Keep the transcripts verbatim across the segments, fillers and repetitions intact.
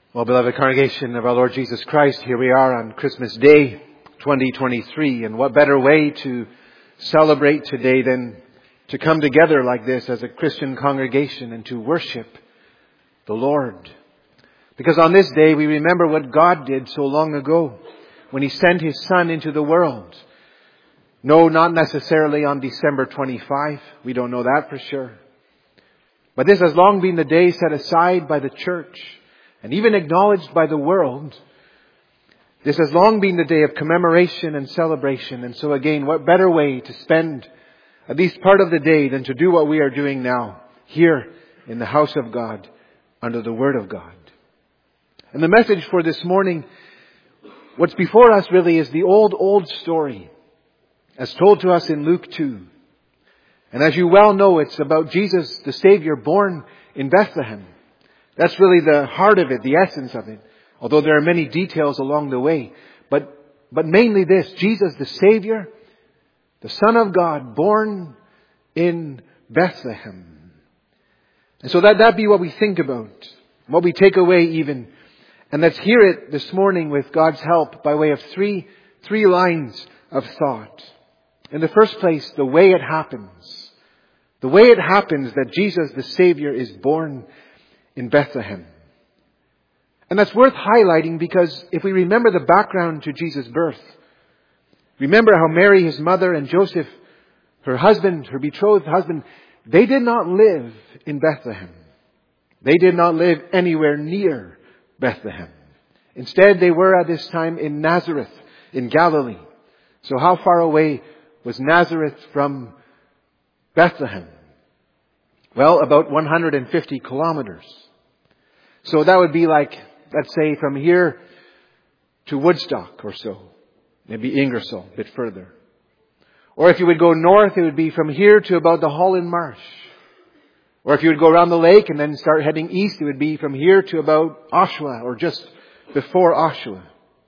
Well, beloved congregation of our Lord Jesus Christ, here we are on Christmas Day twenty twenty-three. And what better way to celebrate today than to come together like this as a Christian congregation and to worship the Lord. Because on this day we remember what God did so long ago when He sent His Son into the world. No, not necessarily on December twenty-fifth. We don't know that for sure. But this has long been the day set aside by the church and even acknowledged by the world. This has long been the day of commemoration and celebration. And so again, what better way to spend at least part of the day than to do what we are doing now, here in the house of God, under the Word of God. And the message for this morning, what's before us really is the old, old story, as told to us in Luke two. And as you well know, it's about Jesus, the Savior, born in Bethlehem. That's really the heart of it, the essence of it. Although there are many details along the way. But, but mainly this, Jesus the Savior, the Son of God, born in Bethlehem. And so that, that be what we think about. What we take away even. And let's hear it this morning with God's help by way of three, three lines of thought. In the first place, the way it happens. The way it happens that Jesus the Savior is born in Bethlehem. And that's worth highlighting because if we remember the background to Jesus' birth, remember how Mary, his mother, and Joseph, her husband, her betrothed husband, they did not live in Bethlehem. They did not live anywhere near Bethlehem. Instead, they were at this time in Nazareth, in Galilee. So how far away was Nazareth from Bethlehem? Well, about one hundred fifty kilometers. So that would be like, let's say, from here to Woodstock or so. Maybe Ingersoll, a bit further. Or if you would go north, it would be from here to about the Holland Marsh. Or if you would go around the lake and then start heading east, it would be from here to about Oshawa or just before Oshawa.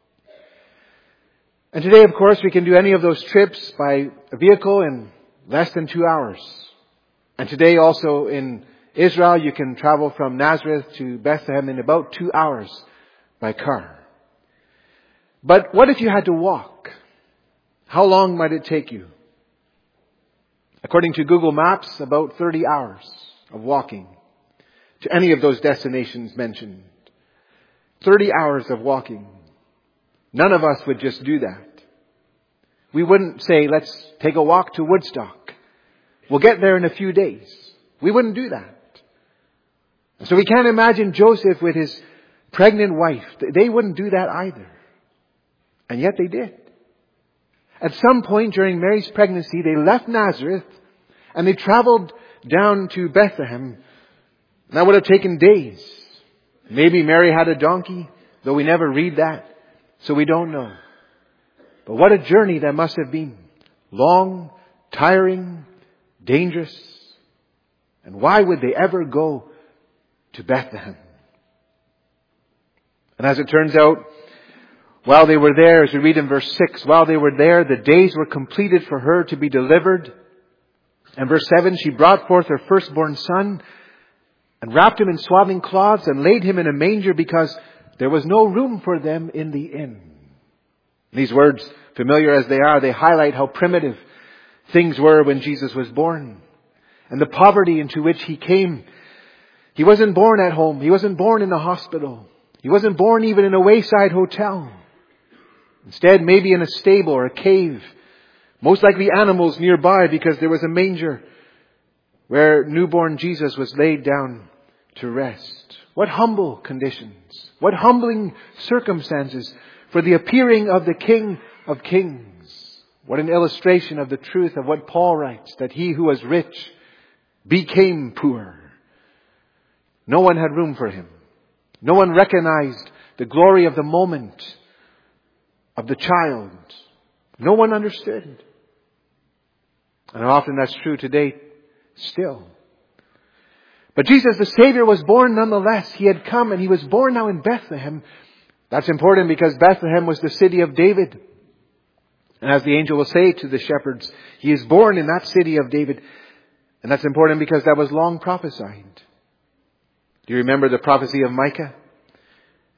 And today, of course, we can do any of those trips by a vehicle in less than two hours. And today also in Israel, you can travel from Nazareth to Bethlehem in about two hours by car. But what if you had to walk? How long might it take you? According to Google Maps, about thirty hours of walking to any of those destinations mentioned. thirty hours of walking. None of us would just do that. We wouldn't say, let's take a walk to Woodstock. We'll get there in a few days. We wouldn't do that. So we can't imagine Joseph with his pregnant wife. They wouldn't do that either. And yet they did. At some point during Mary's pregnancy, they left Nazareth and they traveled down to Bethlehem. That would have taken days. Maybe Mary had a donkey, though we never read that, so we don't know. But what a journey that must have been. Long, tiring, dangerous. And why would they ever go to Bethlehem? And as it turns out, while they were there, as we read in verse six, while they were there, the days were completed for her to be delivered. And verse seven, she brought forth her firstborn son and wrapped him in swaddling cloths and laid him in a manger because there was no room for them in the inn. These words, familiar as they are, they highlight how primitive things were when Jesus was born and the poverty into which He came. He wasn't born at home. He wasn't born in a hospital. He wasn't born even in a wayside hotel. Instead, maybe in a stable or a cave. Most likely animals nearby because there was a manger where newborn Jesus was laid down to rest. What humble conditions. What humbling circumstances for the appearing of the King of Kings. What an illustration of the truth of what Paul writes, that he who was rich became poor. No one had room for Him. No one recognized the glory of the moment of the child. No one understood. And often that's true today still. But Jesus the Savior was born nonetheless. He had come and He was born now in Bethlehem. That's important because Bethlehem was the city of David. And as the angel will say to the shepherds, He is born in that city of David. And that's important because that was long prophesied. Do you remember the prophecy of Micah?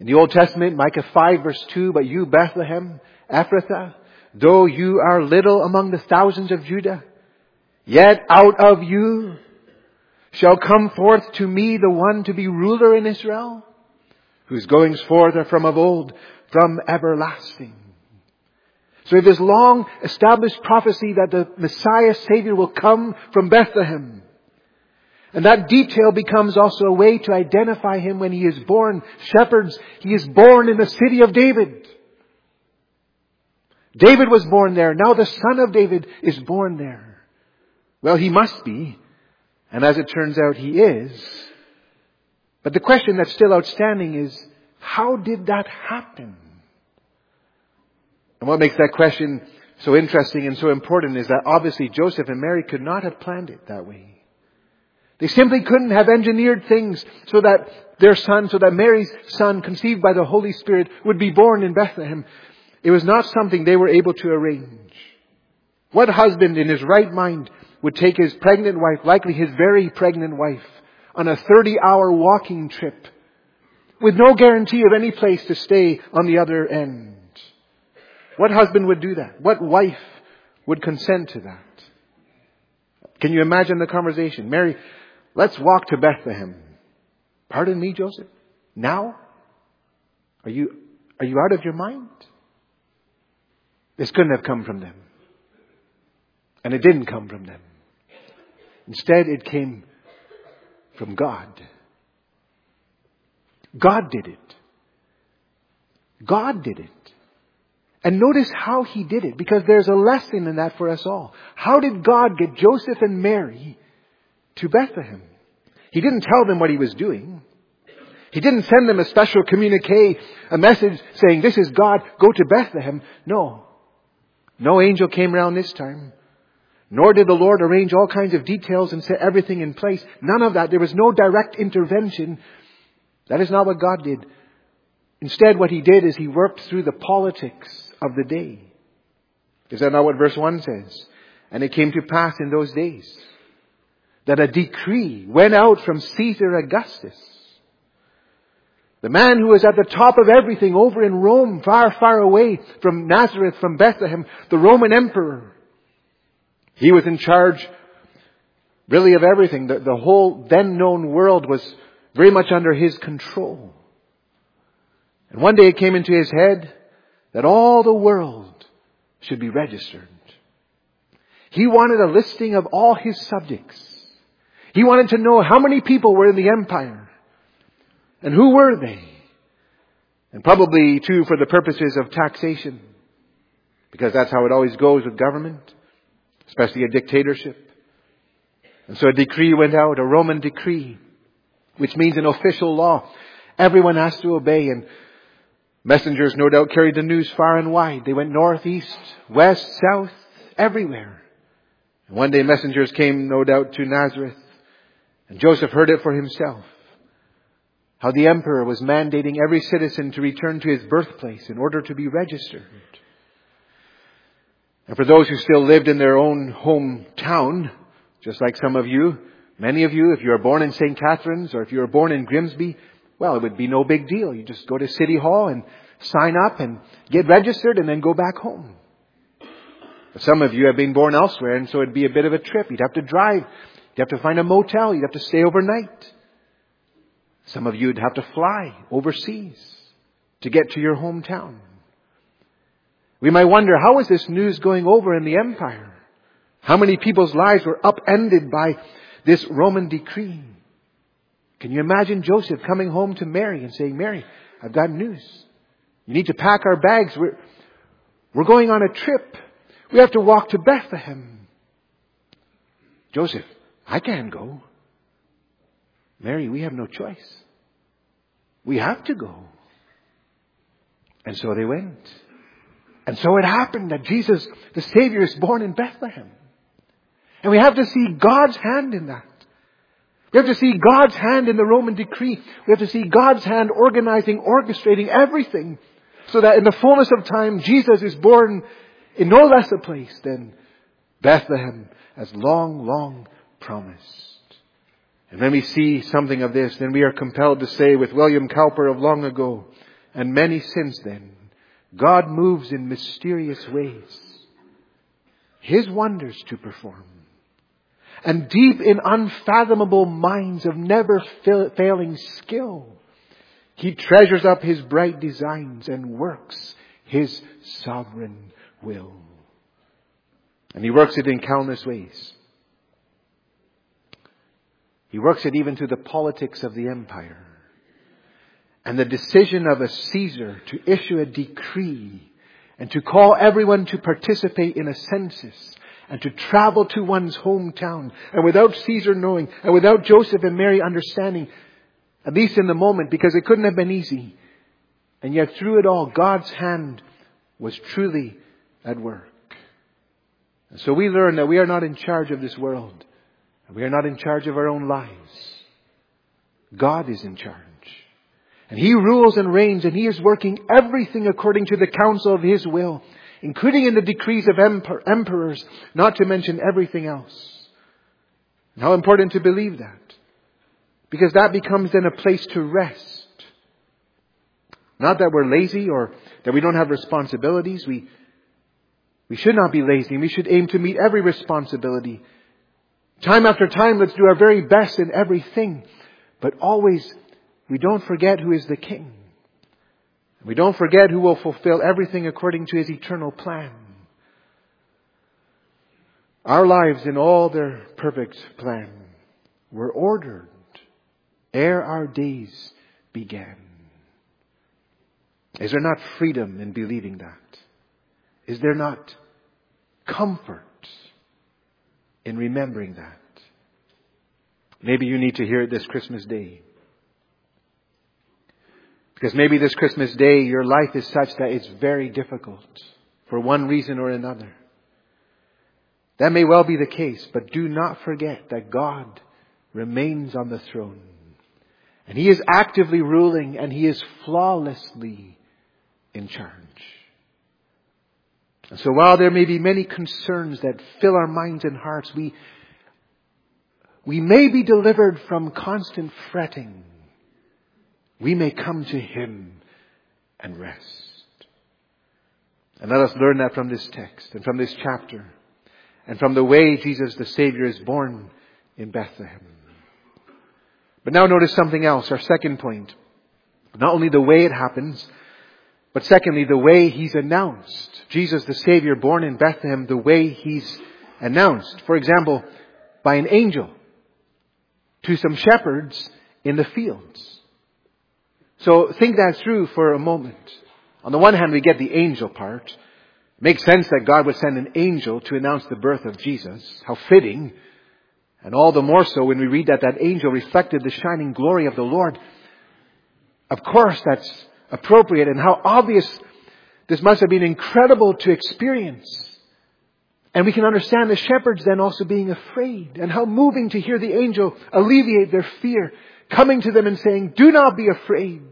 In the Old Testament, Micah five verse two, but you, Bethlehem, Ephrathah, though you are little among the thousands of Judah, yet out of you shall come forth to me the one to be ruler in Israel, whose goings forth are from of old, from everlasting. So we have this long established prophecy that the Messiah Savior will come from Bethlehem. And that detail becomes also a way to identify Him when He is born. Shepherds, He is born in the city of David. David was born there. Now the Son of David is born there. Well, He must be. And as it turns out, He is. But the question that's still outstanding is, how did that happen? And what makes that question so interesting and so important is that obviously Joseph and Mary could not have planned it that way. They simply couldn't have engineered things so that their son, so that Mary's son, conceived by the Holy Spirit, would be born in Bethlehem. It was not something they were able to arrange. What husband in his right mind would take his pregnant wife, likely his very pregnant wife, on a thirty-hour walking trip with no guarantee of any place to stay on the other end? What husband would do that? What wife would consent to that? Can you imagine the conversation? Mary, let's walk to Bethlehem. Pardon me, Joseph? Now? Are you, are you out of your mind? This couldn't have come from them. And it didn't come from them. Instead, it came from God. God did it. God did it. And notice how He did it, because there's a lesson in that for us all. How did God get Joseph and Mary to Bethlehem? He didn't tell them what He was doing. He didn't send them a special communique, a message saying, this is God, go to Bethlehem. No. No angel came around this time. Nor did the Lord arrange all kinds of details and set everything in place. None of that. There was no direct intervention. That is not what God did. Instead, what He did is He worked through the politics of the day. Is that not what verse one says? And it came to pass in those days that a decree went out from Caesar Augustus, the man who was at the top of everything over in Rome, far, far away from Nazareth, from Bethlehem, the Roman emperor. He was in charge really of everything. The, the whole then known world was very much under his control. And one day it came into his head that all the world should be registered. He wanted a listing of all his subjects. He wanted to know how many people were in the empire. And who were they? And probably, too, for the purposes of taxation. Because that's how it always goes with government. Especially a dictatorship. And so a decree went out, a Roman decree. Which means an official law. Everyone has to obey. And messengers, no doubt, carried the news far and wide. They went north, east, west, south, everywhere. And one day messengers came, no doubt, to Nazareth. And Joseph heard it for himself. How the emperor was mandating every citizen to return to his birthplace in order to be registered. And for those who still lived in their own hometown, just like some of you, many of you, if you were born in Saint Catharines or if you were born in Grimsby, well, it would be no big deal. You just go to City Hall and sign up and get registered and then go back home. But some of you have been born elsewhere, and so it'd be a bit of a trip. You'd have to drive. You'd have to find a motel. You'd have to stay overnight. Some of you would have to fly overseas to get to your hometown. We might wonder, how is this news going over in the empire? How many people's lives were upended by this Roman decree? Can you imagine Joseph coming home to Mary and saying, Mary, I've got news. You need to pack our bags. We're, we're going on a trip. We have to walk to Bethlehem. Joseph, I can't go. Mary, we have no choice. We have to go. And so they went. And so it happened that Jesus, the Savior, is born in Bethlehem. And we have to see God's hand in that. We have to see God's hand in the Roman decree. We have to see God's hand organizing, orchestrating everything so that in the fullness of time, Jesus is born in no less a place than Bethlehem, as long, long promised. And when we see something of this, then we are compelled to say with William Cowper of long ago, and many since then, God moves in mysterious ways, His wonders to perform. And deep in unfathomable minds of never failing skill, He treasures up His bright designs and works His sovereign will. And He works it in countless ways. He works it even through the politics of the empire. And the decision of a Caesar to issue a decree and to call everyone to participate in a census and to travel to one's hometown, and without Caesar knowing, and without Joseph and Mary understanding, at least in the moment, because it couldn't have been easy. And yet through it all, God's hand was truly at work. And so we learn that we are not in charge of this world. We are not in charge of our own lives. God is in charge. And He rules and reigns, and He is working everything according to the counsel of His will, including in the decrees of emper- emperors, not to mention everything else. And how important to believe that. Because that becomes then a place to rest. Not that we're lazy or that we don't have responsibilities. We, we should not be lazy. We should aim to meet every responsibility. Time after time, let's do our very best in everything. But always, we don't forget who is the King. We don't forget who will fulfill everything according to His eternal plan. Our lives in all their perfect plan were ordered ere our days began. Is there not freedom in believing that? Is there not comfort in remembering that? Maybe you need to hear it this Christmas Day. Because maybe this Christmas Day your life is such that it's very difficult for one reason or another. That may well be the case, but do not forget that God remains on the throne. And He is actively ruling, and He is flawlessly in charge. And so while there may be many concerns that fill our minds and hearts, we, we may be delivered from constant fretting. We may come to Him and rest. And let us learn that from this text and from this chapter and from the way Jesus the Savior is born in Bethlehem. But now notice something else, our second point. Not only the way it happens, but secondly, the way He's announced. Jesus the Savior born in Bethlehem, the way He's announced. For example, by an angel to some shepherds in the fields. So think that through for a moment. On the one hand, we get the angel part. It makes sense that God would send an angel to announce the birth of Jesus. How fitting. And all the more so when we read that that angel reflected the shining glory of the Lord. Of course, that's appropriate. And how obvious this must have been incredible to experience. And we can understand the shepherds then also being afraid. And how moving to hear the angel alleviate their fear, coming to them and saying, "Do not be afraid."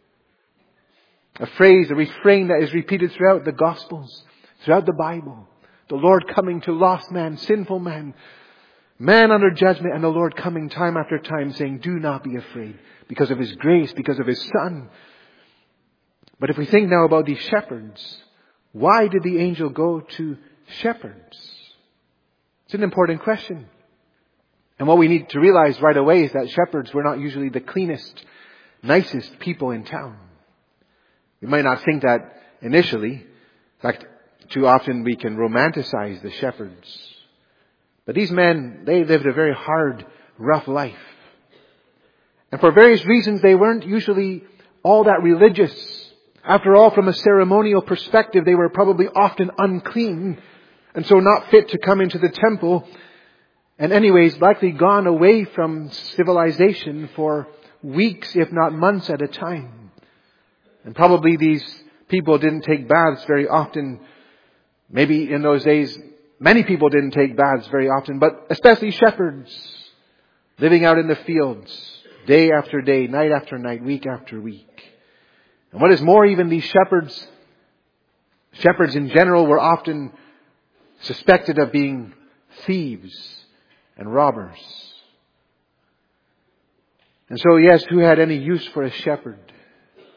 A phrase, a refrain that is repeated throughout the Gospels, throughout the Bible. The Lord coming to lost man, sinful man, man under judgment, and the Lord coming time after time saying, "Do not be afraid," because of His grace, because of His Son. But if we think now about these shepherds, why did the angel go to shepherds? It's an important question. And what we need to realize right away is that shepherds were not usually the cleanest, nicest people in town. We might not think that initially. In fact, too often we can romanticize the shepherds. But these men, they lived a very hard, rough life. And for various reasons, they weren't usually all that religious. After all, from a ceremonial perspective, they were probably often unclean, and so not fit to come into the temple. And anyways, likely gone away from civilization for weeks, if not months at a time. And probably these people didn't take baths very often. Maybe in those days, many people didn't take baths very often, but especially shepherds living out in the fields day after day, night after night, week after week. And what is more, even these shepherds, shepherds in general were often suspected of being thieves and robbers. And so, yes, who had any use for a shepherd?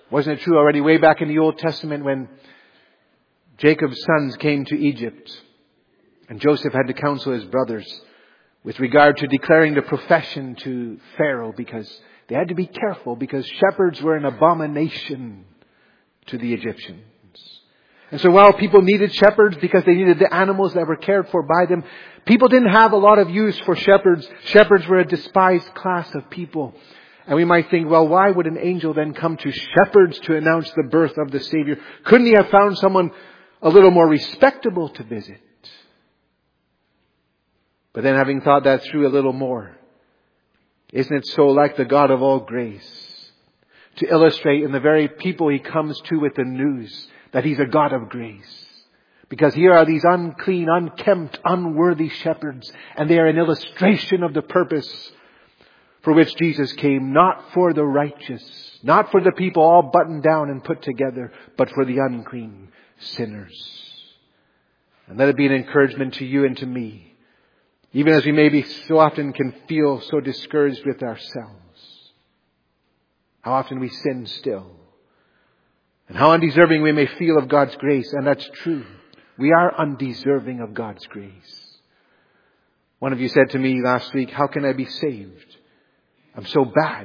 Wasn't it true already way back in the Old Testament when Jacob's sons came to Egypt and Joseph had to counsel his brothers with regard to declaring the profession to Pharaoh, because they had to be careful, because shepherds were an abomination to the Egyptians. And so while people needed shepherds because they needed the animals that were cared for by them, people didn't have a lot of use for shepherds. Shepherds were a despised class of people. And we might think, well, why would an angel then come to shepherds to announce the birth of the Savior? Couldn't he have found someone a little more respectable to visit? But then, having thought that through a little more, isn't it so like the God of all grace to illustrate in the very people he comes to with the news that he's a God of grace? Because here are these unclean, unkempt, unworthy shepherds, and they are an illustration of the purpose for which Jesus came, not for the righteous, not for the people all buttoned down and put together, but for the unclean sinners. And let it be an encouragement to you and to me, even as we maybe so often can feel so discouraged with ourselves. How often we sin still. And how undeserving we may feel of God's grace. And that's true. We are undeserving of God's grace. One of you said to me last week, how can I be saved? I'm so bad.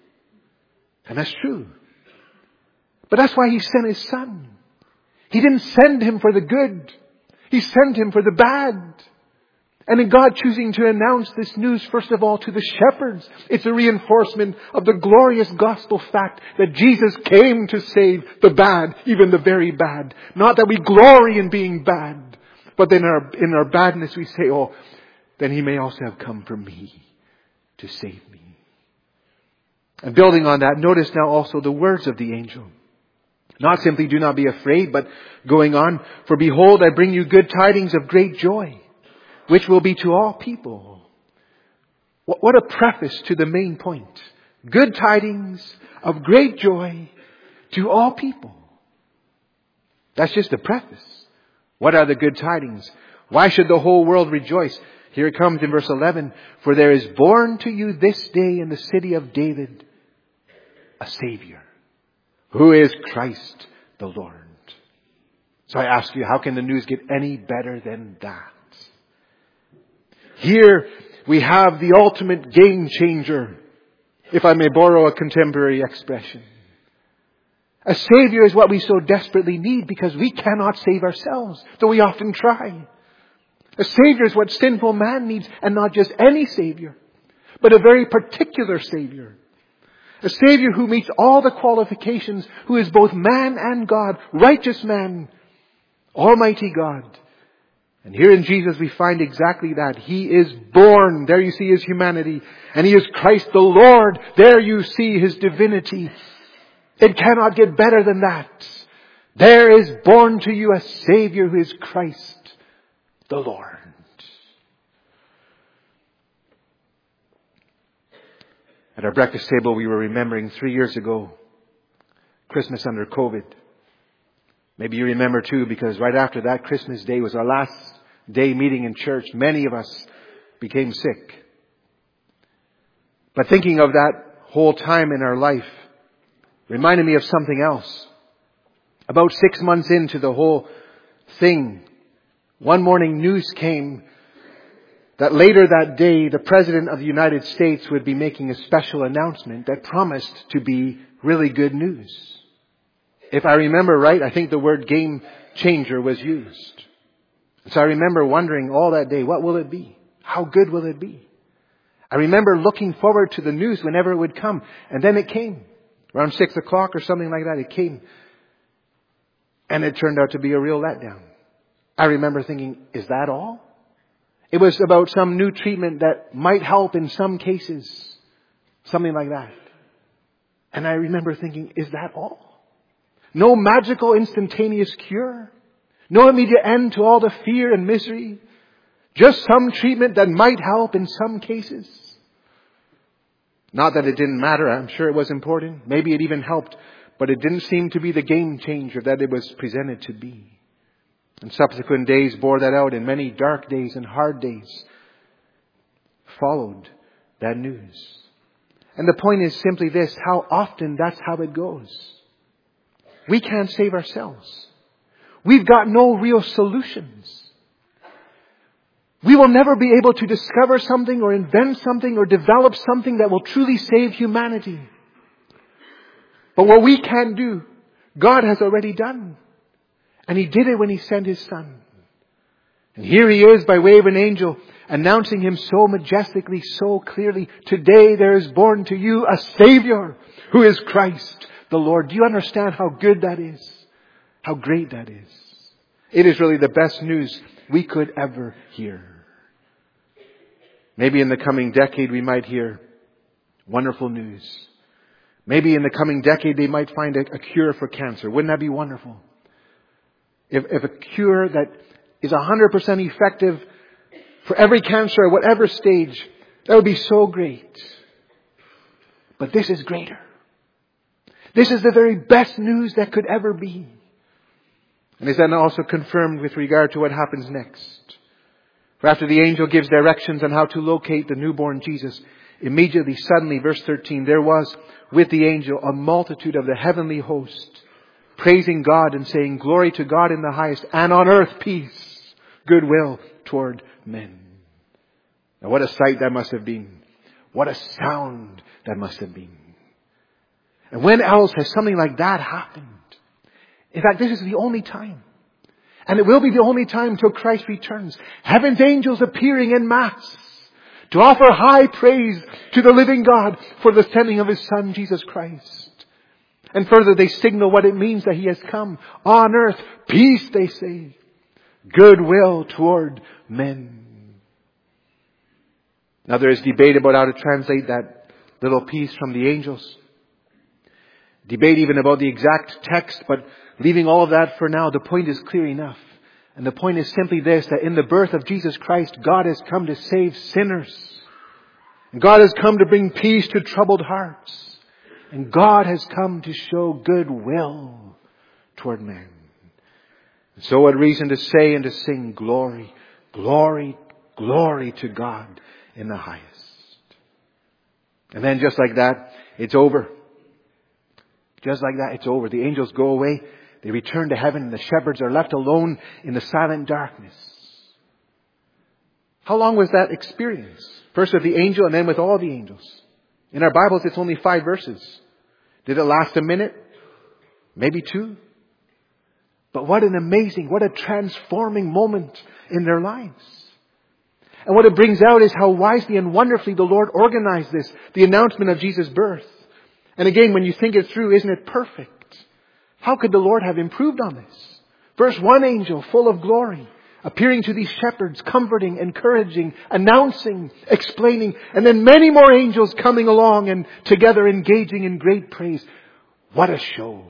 And that's true. But that's why he sent his son. He didn't send him for the good. He sent him for the bad. And in God choosing to announce this news, first of all, to the shepherds, it's a reinforcement of the glorious gospel fact that Jesus came to save the bad, even the very bad. Not that we glory in being bad, but then in our, in our badness we say, oh, then he may also have come for me to save me. And building on that, notice now also the words of the angel. Not simply, do not be afraid, but going on, for behold, I bring you good tidings of great joy, which will be to all people. What a preface to the main point. Good tidings of great joy to all people. That's just a preface. What are the good tidings? Why should the whole world rejoice? Here it comes in verse eleven. For there is born to you this day in the city of David a Savior, who is Christ the Lord. So I ask you, how can the news get any better than that? Here we have the ultimate game changer, if I may borrow a contemporary expression. A Savior is what we so desperately need because we cannot save ourselves, though we often try. A Savior is what sinful man needs, and not just any Savior, but a very particular Savior. A Savior who meets all the qualifications, who is both man and God, righteous man, almighty God. And here in Jesus we find exactly that. He is born. There you see his humanity. And he is Christ the Lord. There you see his divinity. It cannot get better than that. There is born to you a Savior who is Christ the Lord. At our breakfast table we were remembering three years ago, Christmas under COVID. Maybe you remember too, because right after that Christmas Day was our last day meeting in church. Many of us became sick. But thinking of that whole time in our life reminded me of something else. About six months into the whole thing, one morning news came that later that day the President of the United States would be making a special announcement that promised to be really good news. If I remember right, I think the word game changer was used. So I remember wondering all that day, what will it be? How good will it be? I remember looking forward to the news whenever it would come. And then it came. Around six o'clock or something like that, it came. And it turned out to be a real letdown. I remember thinking, is that all? It was about some new treatment that might help in some cases. Something like that. And I remember thinking, is that all? No magical instantaneous cure. No immediate end to all the fear and misery. Just some treatment that might help in some cases. Not that it didn't matter. I'm sure it was important. Maybe it even helped. But it didn't seem to be the game changer that it was presented to be. And subsequent days bore that out, and many dark days and hard days followed that news. And the point is simply this: how often that's how it goes. we can't save ourselves. We've got no real solutions. We will never be able to discover something or invent something or develop something that will truly save humanity. But what we can do, God has already done. And He did it when He sent His Son. And here He is by way of an angel, announcing Him so majestically, so clearly. Today there is born to you a Savior who is Christ the Lord. Do you understand how good that is? How great that is? It is really the best news we could ever hear. Maybe in the coming decade we might hear wonderful news. Maybe in the coming decade they might find a, a cure for cancer. Wouldn't that be wonderful? If, if a cure that is one hundred percent effective for every cancer at whatever stage, that would be so great. But this is greater. This is the very best news that could ever be. And is then also confirmed with regard to what happens next. For after the angel gives directions on how to locate the newborn Jesus, immediately, suddenly, verse thirteen, there was with the angel a multitude of the heavenly host, praising God and saying, "Glory to God in the highest, and on earth peace, goodwill toward men." Now what a sight that must have been. What a sound that must have been. And when else has something like that happened? In fact, this is the only time. And it will be the only time until Christ returns. Heaven's angels appearing en masse to offer high praise to the living God for the sending of His Son, Jesus Christ. And further, they signal what it means that He has come. On earth, peace, they say. Goodwill toward men. Now there is debate about how to translate that little piece from the angels. Debate even about the exact text, but leaving all of that for now, the point is clear enough. And the point is simply this, that in the birth of Jesus Christ, God has come to save sinners. And God has come to bring peace to troubled hearts. And God has come to show goodwill toward men. And so what reason to say and to sing, glory, glory, glory to God in the highest. And then just like that, it's over. Just like that, it's over. The angels go away. They return to heaven and the shepherds are left alone in the silent darkness. How long was that experience? First with the angel and then with all the angels. In our Bibles, it's only five verses. Did it last a minute? Maybe two. But what an amazing, what a transforming moment in their lives. And what it brings out is how wisely and wonderfully the Lord organized this, the announcement of Jesus' birth. And again, when you think it through, isn't it perfect? How could the Lord have improved on this? First, one angel full of glory, appearing to these shepherds, comforting, encouraging, announcing, explaining, and then many more angels coming along and together engaging in great praise. What a show.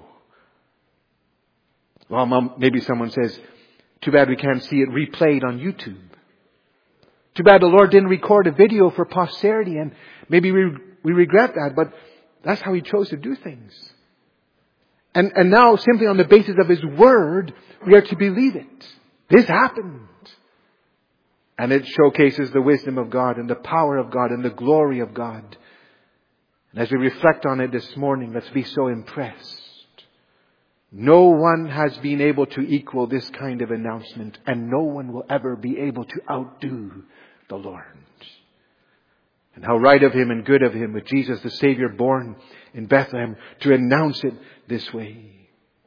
Well, Mom, maybe someone says, too bad we can't see it replayed on YouTube. Too bad the Lord didn't record a video for posterity, and maybe we, we regret that, but that's how He chose to do things. And, and now, simply on the basis of His Word, we are to believe it. This happened. And it showcases the wisdom of God and the power of God and the glory of God. And as we reflect on it this morning, let's be so impressed. No one has been able to equal this kind of announcement, and no one will ever be able to outdo the Lord. And how right of Him and good of Him, with Jesus the Savior born in Bethlehem, to announce it this way.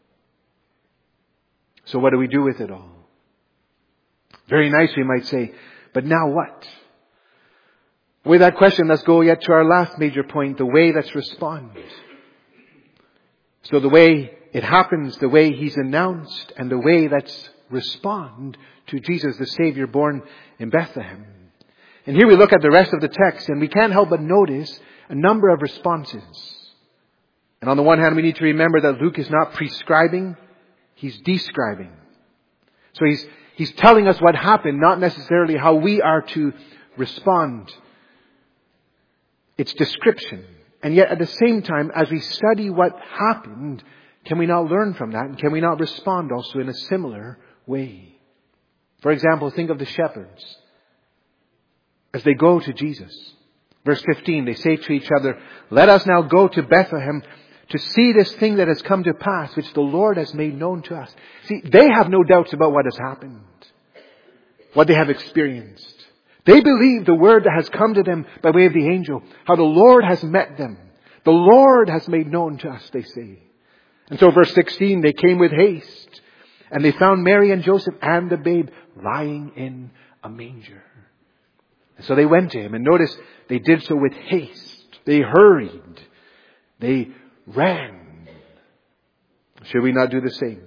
So what do we do with it all? Very nice, we might say, but now what? With that question, let's go yet to our last major point, the way that's respond. So the way it happens, the way He's announced, and the way that's respond to Jesus the Savior born in Bethlehem. And here we look at the rest of the text, and we can't help but notice a number of responses. And on the one hand, we need to remember that Luke is not prescribing, he's describing. So he's, he's telling us what happened, not necessarily how we are to respond. It's description. And yet at the same time, as we study what happened, can we not learn from that? And can we not respond also in a similar way? For example, think of the shepherds. As they go to Jesus. Verse fifteen, they say to each other, "Let us now go to Bethlehem to see this thing that has come to pass, which the Lord has made known to us. See, they have no doubts about what has happened, what they have experienced. They believe the word that has come to them by way of the angel, how the Lord has met them. The Lord has made known to us, they say. And so verse sixteen, they came with haste, and they found Mary and Joseph and the babe lying in a manger. So they went to him, and notice they did so with haste. They hurried. They ran. Should we not do the same?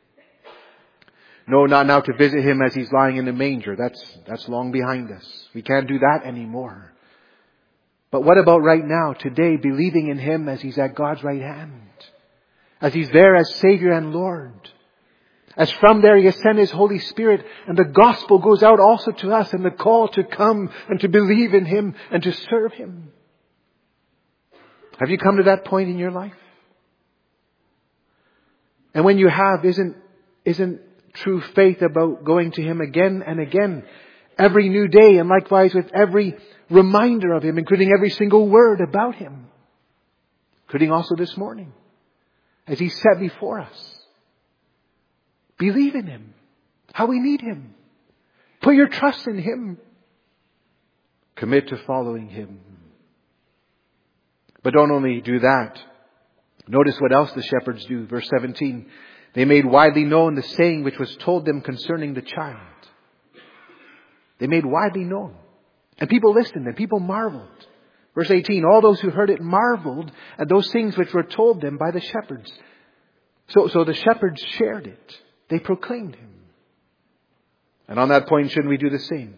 No, not now to visit him as he's lying in the manger. That's, that's long behind us. We can't do that anymore. But what about right now, today, believing in him as he's at God's right hand? As he's there as Savior and Lord. As from there he has sent his Holy Spirit, and the gospel goes out also to us, and the call to come and to believe in him and to serve him. Have you come to that point in your life? And when you have, isn't, isn't true faith about going to him again and again, every new day, and likewise with every reminder of him, including every single word about him, including also this morning, as he set before us. Believe in him. How we need him. Put your trust in him. Commit to following him. But don't only do that. Notice what else the shepherds do. Verse seventeen. They made widely known the saying which was told them concerning the child. They made widely known. And people listened and people marveled. Verse eighteen. All those who heard it marveled at those things which were told them by the shepherds. So, so the shepherds shared it. They proclaimed him. And on that point, shouldn't we do the same?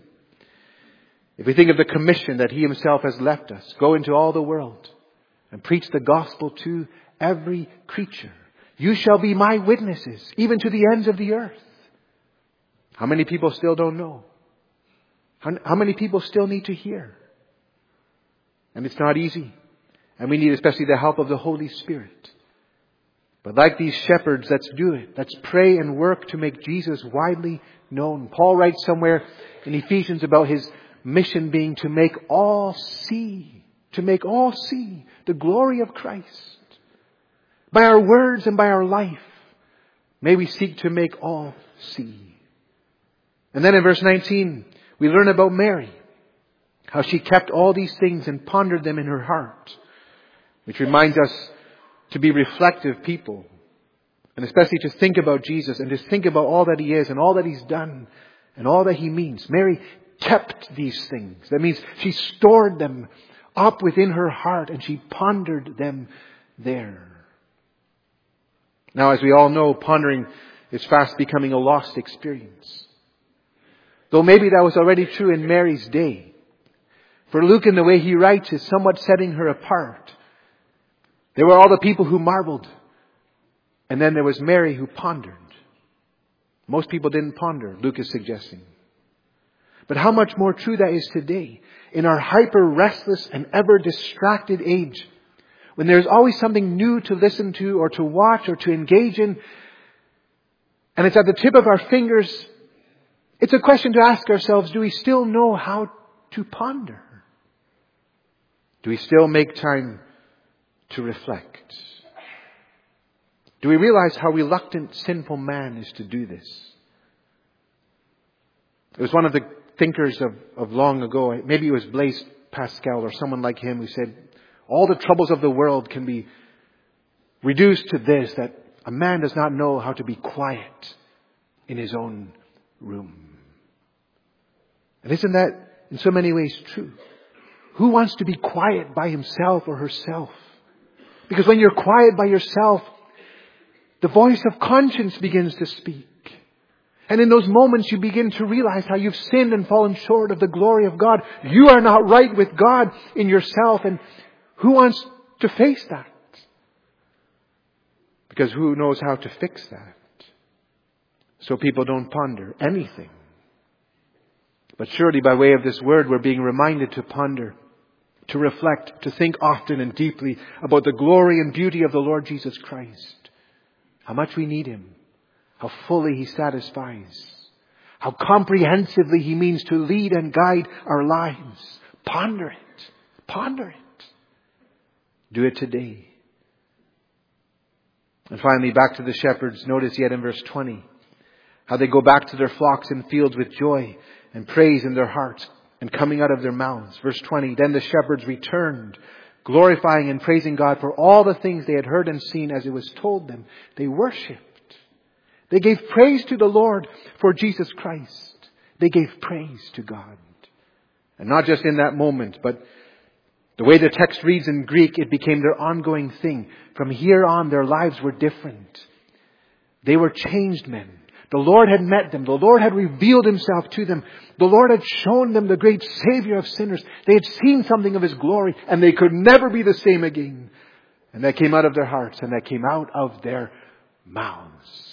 If we think of the commission that he himself has left us, go into all the world and preach the gospel to every creature. You shall be my witnesses, even to the ends of the earth. How many people still don't know? How, how many people still need to hear? And it's not easy. And we need especially the help of the Holy Spirit. But like these shepherds, let's do it. Let's pray and work to make Jesus widely known. Paul writes somewhere in Ephesians about his mission being to make all see, to make all see the glory of Christ. By our words and by our life, may we seek to make all see. And then in verse nineteen, we learn about Mary, how she kept all these things and pondered them in her heart, which reminds us to be reflective people, and especially to think about Jesus and to think about all that he is and all that he's done and all that he means. Mary kept these things. That means she stored them up within her heart and she pondered them there. Now, as we all know, pondering is fast becoming a lost experience. Though maybe that was already true in Mary's day. For Luke, in the way he writes, is somewhat setting her apart. There were all the people who marveled. And then there was Mary who pondered. Most people didn't ponder, Luke is suggesting. But how much more true that is today, in our hyper-restless and ever-distracted age, when there's always something new to listen to or to watch or to engage in, and it's at the tip of our fingers. It's a question to ask ourselves, do we still know how to ponder? Do we still make time to reflect? Do we realize how reluctant sinful man is to do this? It was one of the thinkers of, of long ago, maybe it was Blaise Pascal or someone like him, who said, all the troubles of the world can be reduced to this, that a man does not know how to be quiet in his own room. And isn't that in so many ways true? Who wants to be quiet by himself or herself? Because when you're quiet by yourself, the voice of conscience begins to speak. And in those moments you begin to realize how you've sinned and fallen short of the glory of God. You are not right with God in yourself. And who wants to face that? Because who knows how to fix that? So people don't ponder anything. But surely by way of this word, we're being reminded to ponder, to reflect, to think often and deeply about the glory and beauty of the Lord Jesus Christ. How much we need him. How fully he satisfies. How comprehensively he means to lead and guide our lives. Ponder it. Ponder it. Do it today. And finally, back to the shepherds. Notice yet in verse twenty, how they go back to their flocks and fields with joy and praise in their hearts and coming out of their mouths. Verse twenty, then the shepherds returned, glorifying and praising God for all the things they had heard and seen as it was told them. They worshipped. They gave praise to the Lord for Jesus Christ. They gave praise to God. And not just in that moment, but the way the text reads in Greek, it became their ongoing thing. From here on, their lives were different. They were changed men. The Lord had met them. The Lord had revealed Himself to them. The Lord had shown them the great Savior of sinners. They had seen something of His glory, and they could never be the same again. And that came out of their hearts, and that came out of their mouths.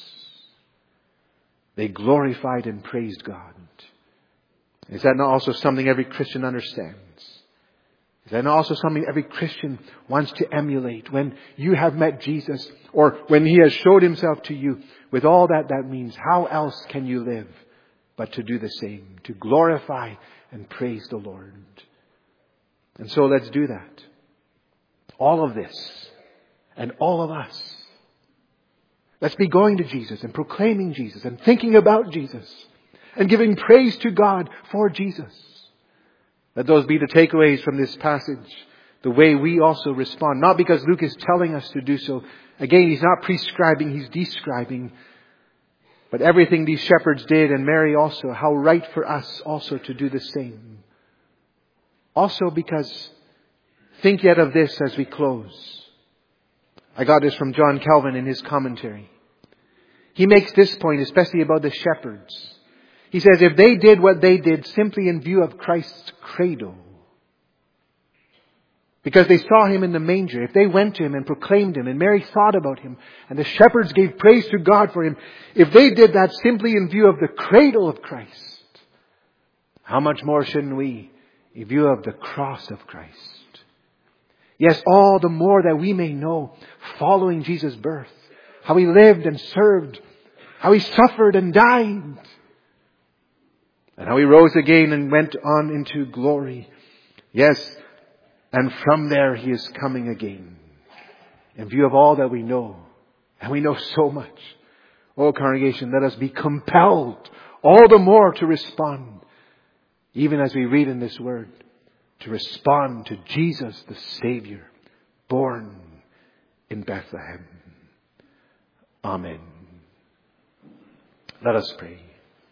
They glorified and praised God. Is that not also something every Christian understands? Is that not also something every Christian wants to emulate? When you have met Jesus, or when He has showed Himself to you, with all that that means, how else can you live but to do the same? To glorify and praise the Lord. And so let's do that. All of this, and all of us. Let's be going to Jesus and proclaiming Jesus and thinking about Jesus and giving praise to God for Jesus. Let those be the takeaways from this passage. The way we also respond. Not because Luke is telling us to do so. Again, he's not prescribing, he's describing. But everything these shepherds did, and Mary also, how right for us also to do the same. Also because, think yet of this as we close. I got this from John Calvin in his commentary. He makes this point, especially about the shepherds. He says, if they did what they did simply in view of Christ's cradle, because they saw Him in the manger, if they went to Him and proclaimed Him, and Mary thought about Him, and the shepherds gave praise to God for Him, if they did that simply in view of the cradle of Christ, how much more shouldn't we in view of the cross of Christ? Yes, all the more that we may know, following Jesus' birth, how He lived and served, how He suffered and died, and how He rose again and went on into glory. Yes, and from there He is coming again. In view of all that we know, and we know so much. Oh, congregation, let us be compelled all the more to respond, even as we read in this word, to respond to Jesus the Savior, born in Bethlehem. Amen. Let us pray.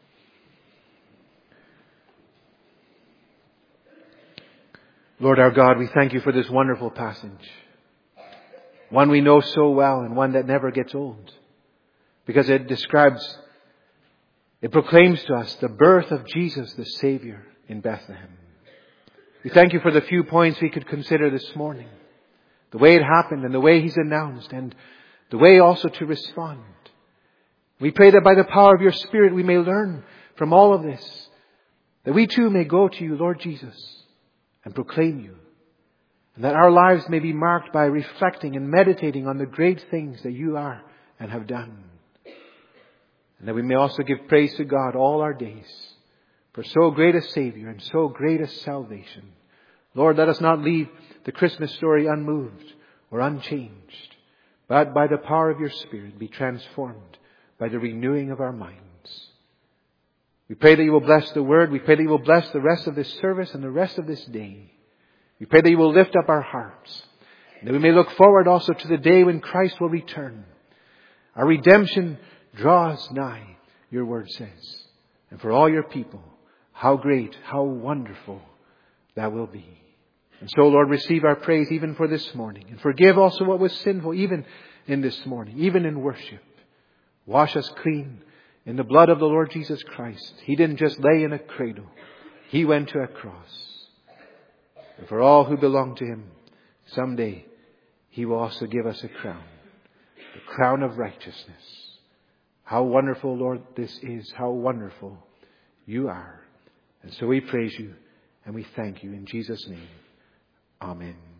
Lord our God, we thank You for this wonderful passage. One we know so well and one that never gets old. Because it describes, it proclaims to us the birth of Jesus the Savior in Bethlehem. We thank You for the few points we could consider this morning. The way it happened and the way He's announced and the way also to respond. We pray that by the power of Your Spirit we may learn from all of this. That we too may go to You, Lord Jesus, and proclaim You. And that our lives may be marked by reflecting and meditating on the great things that You are and have done. And that we may also give praise to God all our days for so great a Savior and so great a salvation. Lord, let us not leave the Christmas story unmoved or unchanged, but by the power of Your Spirit be transformed by the renewing of our minds. We pray that You will bless the word. We pray that You will bless the rest of this service and the rest of this day. We pray that You will lift up our hearts, and that we may look forward also to the day when Christ will return. Our redemption draws nigh, Your word says. And for all Your people, how great, how wonderful that will be. And so, Lord, receive our praise even for this morning. And forgive also what was sinful even in this morning, even in worship. Wash us clean in the blood of the Lord Jesus Christ. He didn't just lay in a cradle. He went to a cross. And for all who belong to Him, someday He will also give us a crown. The crown of righteousness. How wonderful, Lord, this is. How wonderful You are. And so we praise You and we thank You in Jesus' name. Amen.